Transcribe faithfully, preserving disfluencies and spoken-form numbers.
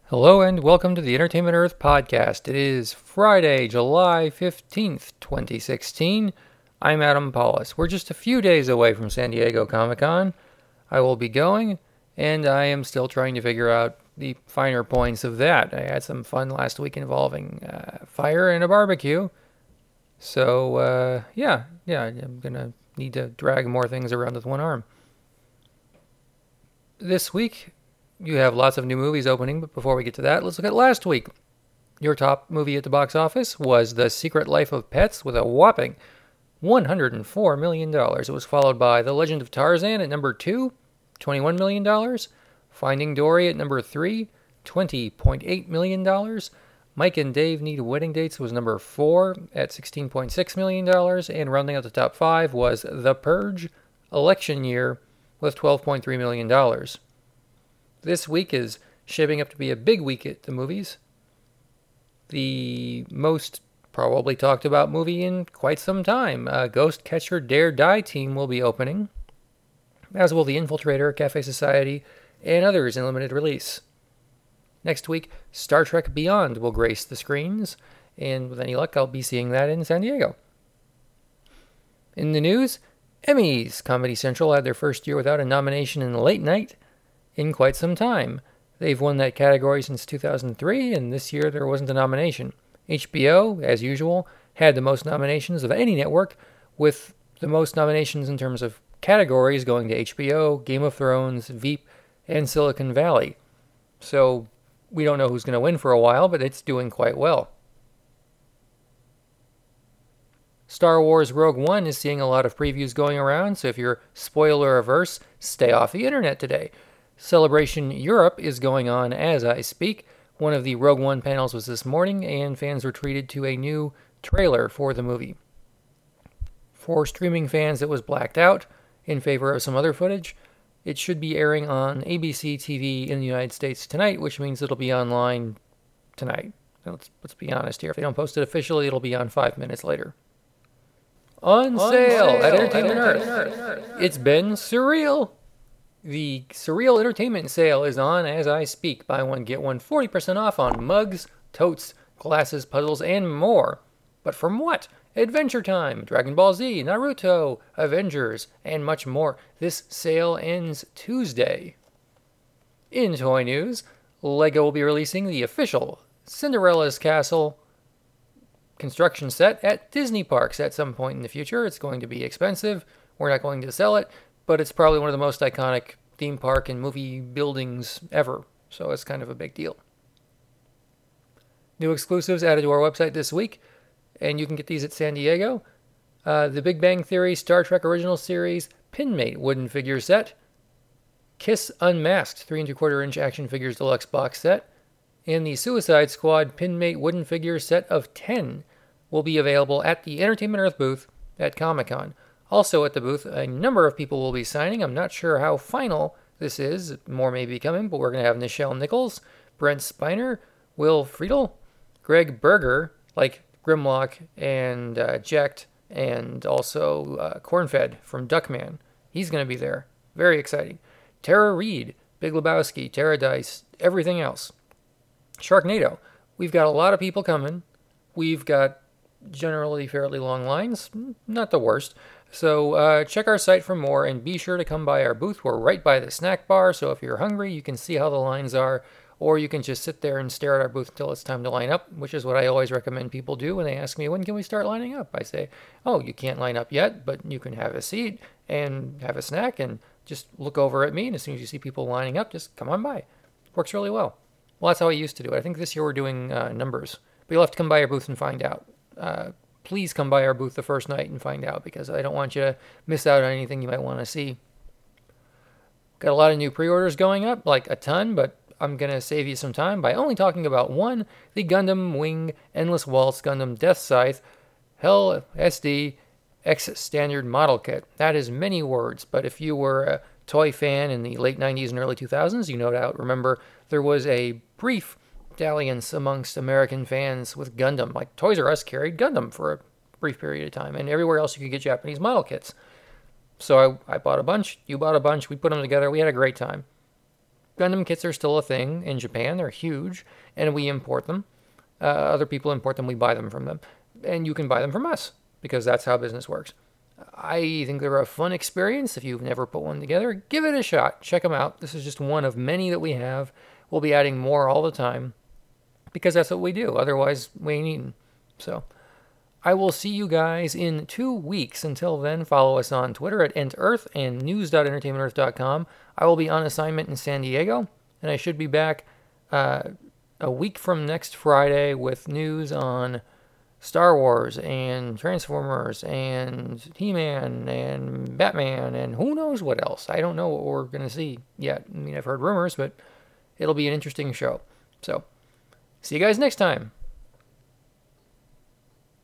Hello and welcome to the Entertainment Earth podcast. It is Friday, July fifteenth, twenty sixteen. I'm Adam Paulus. We're just a few days away from San Diego Comic-Con. I will be going, and I am still trying to figure out the finer points of that. I had some fun last week involving uh, fire and a barbecue. So, uh, yeah, yeah, I'm going to need to drag more things around with one arm. This week, you have lots of new movies opening, but before we get to that, let's look at last week. Your top movie at the box office was The Secret Life of Pets with a whopping one hundred four million dollars. It was followed by The Legend of Tarzan at number two, twenty-one million dollars. Finding Dory at number three, twenty point eight million dollars. Mike and Dave Need Wedding Dates was number four at sixteen point six million dollars. And rounding out the top five was The Purge, Election Year with twelve point three million dollars. This week is shaping up to be a big week at the movies. The most probably talked about movie in quite some time, uh, Ghost Catcher Dare Die Team will be opening, as will The Infiltrator, Cafe Society, and others in limited release. Next week, Star Trek Beyond will grace the screens, and with any luck, I'll be seeing that in San Diego. In the news, Emmys. Comedy Central had their first year without a nomination in late night in quite some time. They've won that category since two thousand three, and this year there wasn't a nomination. H B O, as usual, had the most nominations of any network, with the most nominations in terms of categories going to H B O, Game of Thrones, Veep, and Silicon Valley. So we don't know who's going to win for a while, but it's doing quite well. Star Wars Rogue One is seeing a lot of previews going around, so if you're spoiler averse, stay off the internet today. Celebration Europe is going on as I speak. One of the Rogue One panels was this morning, and fans were treated to a new trailer for the movie. For streaming fans, it was blacked out in favor of some other footage. It should be airing on A B C T V in the United States tonight, which means it'll be online tonight. Let's, let's be honest here. If they don't post it officially, it'll be on five minutes later. On, on sale, sale at Entertainment Earth. Earth. It's been surreal. The Surreal Entertainment sale is on as I speak. Buy one, get one, forty percent off on mugs, totes, glasses, puzzles, and more. But from what? Adventure Time, Dragon Ball Z, Naruto, Avengers, and much more. This sale ends Tuesday. In toy news, LEGO will be releasing the official Cinderella's Castle construction set at Disney parks at some point in the future. It's going to be expensive. We're not going to sell it, but it's probably one of the most iconic theme park and movie buildings ever, so it's kind of a big deal. New exclusives added to our website this week, and you can get these at San Diego. Uh, the Big Bang Theory Star Trek Original Series Pinmate wooden figure set, Kiss Unmasked three and three quarter inch action figures deluxe box set, and the Suicide Squad Pinmate wooden figure set of ten will be available at the Entertainment Earth booth at Comic-Con. Also at the booth, a number of people will be signing. I'm not sure how final this is. More may be coming, but we're going to have Nichelle Nichols, Brent Spiner, Will Friedle, Greg Berger, like Grimlock and uh, Jecht, and also uh, Cornfed from Duckman. He's going to be there. Very exciting. Tara Reid, Big Lebowski, Tara Dice, everything else. Sharknado. We've got a lot of people coming. We've got generally fairly long lines. Not the worst. So uh, check our site for more, and be sure to come by our booth. We're right by the snack bar, so if you're hungry, you can see how the lines are, or you can just sit there and stare at our booth until it's time to line up, which is what I always recommend people do when they ask me, when can we start lining up? I say, oh, you can't line up yet, but you can have a seat and have a snack and just look over at me, and as soon as you see people lining up, just come on by. Works really well. Well, that's how I used to do it. I think this year we're doing uh, numbers, but you'll have to come by our booth and find out. Uh, Please come by our booth the first night and find out, because I don't want you to miss out on anything you might want to see. Got a lot of new pre-orders going up, like a ton, but I'm going to save you some time by only talking about one, the Gundam Wing Endless Waltz Gundam Death Scythe Hell S D X Standard Model Kit. That is many words, but if you were a toy fan in the late nineties and early two thousands, you no doubt remember there was a brief dalliance amongst American fans with Gundam. Like Toys R Us carried Gundam for a brief period of time, and everywhere else you could get Japanese model kits. So I, I bought a bunch, you bought a bunch, we put them together, we had a great time. Gundam kits are still a thing in Japan. They're huge, and we import them. Uh, other people import them. We buy them from them. And you can buy them from us, because that's how business works. I think they're a fun experience. If you've never put one together, give it a shot. Check them out. This is just one of many that we have. We'll be adding more all the time, because that's what we do. Otherwise, we ain't eating. So, I will see you guys in two weeks. Until then, follow us on Twitter at EntEarth and news dot entertainment earth dot com. I will be on assignment in San Diego, and I should be back uh, a week from next Friday with news on Star Wars and Transformers and He-Man and Batman and who knows what else. I don't know what we're going to see yet. I mean, I've heard rumors, but it'll be an interesting show. So, see you guys next time.